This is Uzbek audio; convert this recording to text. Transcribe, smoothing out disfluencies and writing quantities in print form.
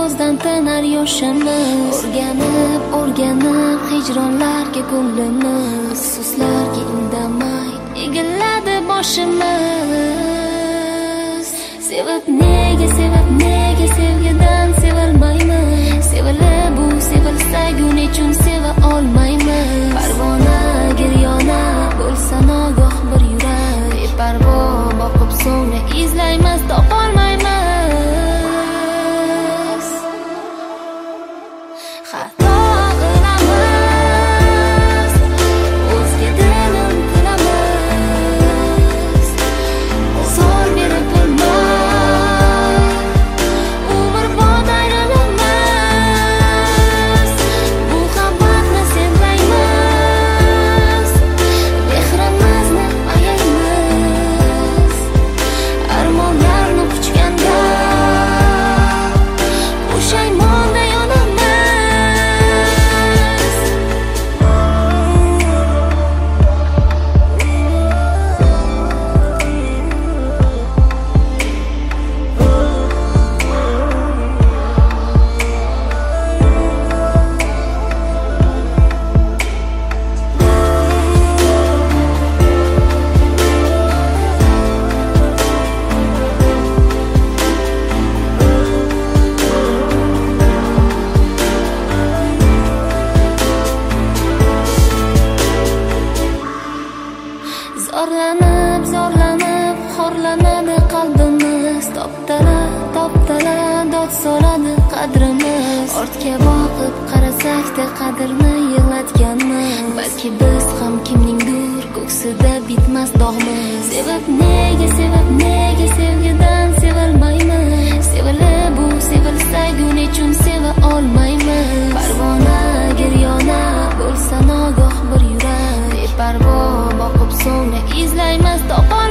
ko'zdan tinar yoshimiz. O'rganib hijronlarga ko'nglimiz, afsuslarga indamay egiladi boshimiz. Sevib nega sevgidan sevilmaymiz? Sevilib bu sevilsa nechun seva olmaymiz? Parvona giryona bo'lsa nogoh bir yurak, beparvo boqib so'ngra izlaymiz, topolmaymiz. Xato qilamiz, o'zga dilim qilamiz, zo'r berib bo'lmay umrbod ayrilamiz. Bu xabarni senlaymiz, mehrimizni ayaymiz. Armonlarni quchganda pushaymonda yonamiz. Zorlanib, xorlanadi qalbimiz. Toptala, dod soladi qadrimiz. Ortga boqib qarasak-da qadrni yig'latganmiz. Balki biz ham kimningdir ko'ksida bitmas dog'miz. Sevib nega sevgidan sevilmaymiz? Sevilib bu sevilsa nechun seva olmaymiz? Parvona giryona bo'lsa nogoh bir yurak, beparvo boqib so'ngra izlaymiz, topolmaymiz.